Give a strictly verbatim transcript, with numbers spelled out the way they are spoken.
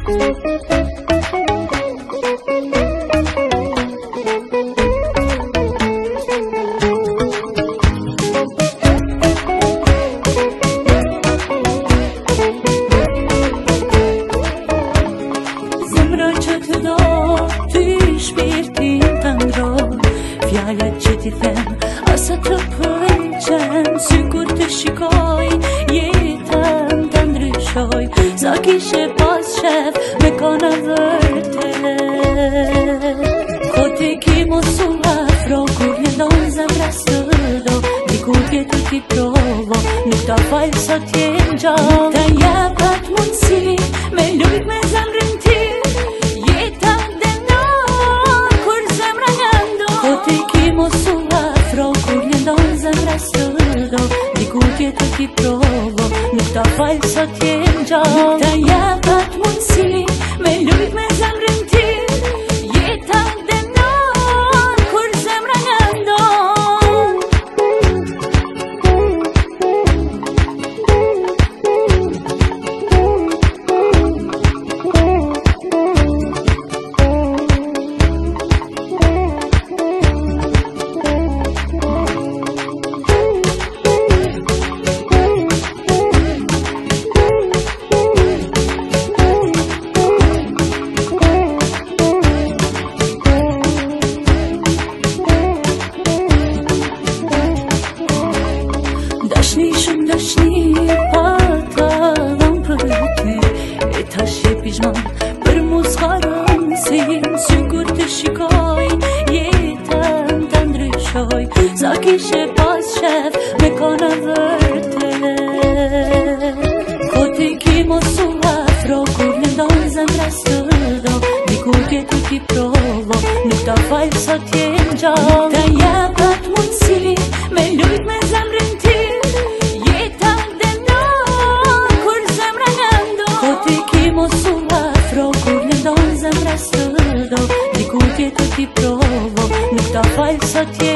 Fjallet që ti them, asa të pëlqen, sikur të shikoj, jetën të ndryshoj. Sa kishe pas shef, me kona vërtet. Kote ki mos u afro, kur jendon zemra së do. Dikur tjetër ti provo, nuk ta falj sa t'jen gjallë. Ta jep atë mundësi, me lujt me zemrën ti. Jeta denon, kur zemra njëndo. Kote ki mos u afro, kur jendon zemra së do. Dikur tjetër ti provo, nuk ta falj sa t'jen gjallë. Ta jep atë mundësi, me lujt me zemrën ti. Jeta denon, kur zemra njëndo. Dashni shumë dashni, pa ta dhëm për ty. E ta shepishman, për mu s'karon se jem sikur të shikoj. Jetën të ndryshoj, sa kishe pas shef, me kona vërtet. Kote ki mos u afro, kur njëndon zemra së do. Dikur tjetër ti provo, nuk ta falj sa t'jen gjallë. Ta jep atë mundësi, me lujt me zemrën ti. Mos u afro, kur njëndon zemra së do. Dikur tjetër ti provo, nuk ta falj sa t'jen